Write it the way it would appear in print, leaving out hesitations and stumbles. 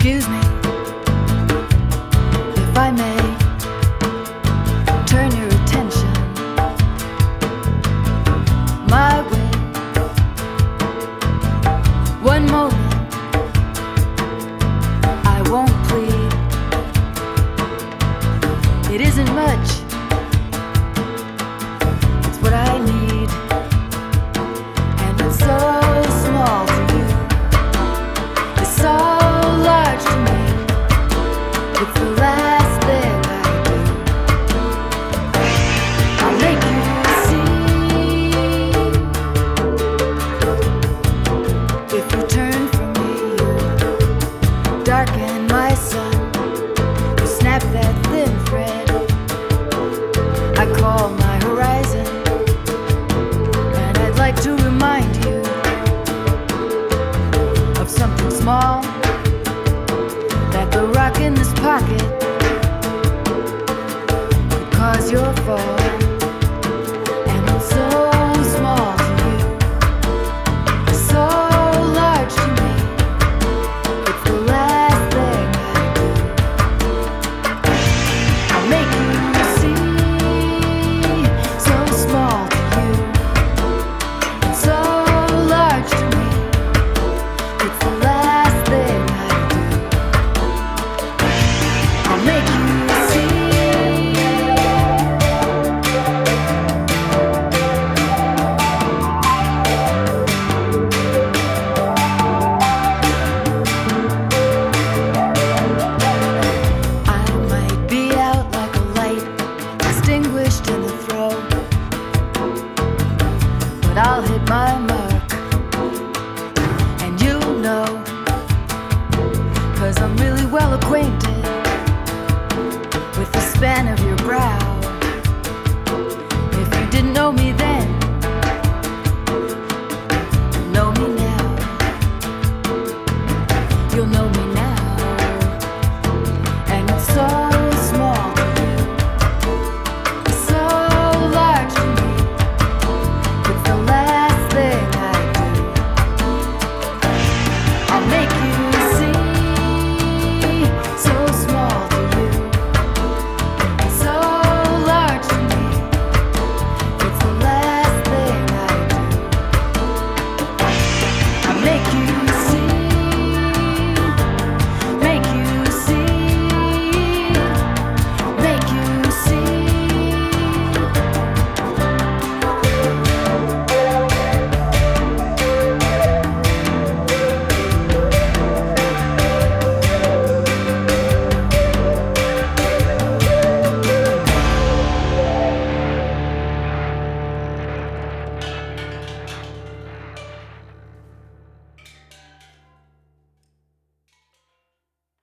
Excuse me, if I may turn your attention my way. One moment, I won't plead. It isn't much, it's what I need, and it's so small to you. It's so large to me. It's the last thing I do. I'll make you see. If you turn from me, you darken my sun. You snap that thin thread I call my horizon, and I'd like to remind you of something small, that the rock in this pocket could cause your fall, and it's so small to you, so large to me. It's the last thing I do. I'll make you see. So small to you, and so large to me. It's the last thing I do. I'll make you see. I might be out like a light, extinguished in the throw, but I'll hit my mark, and you'll know, 'cause I'm really well acquainted with the span of your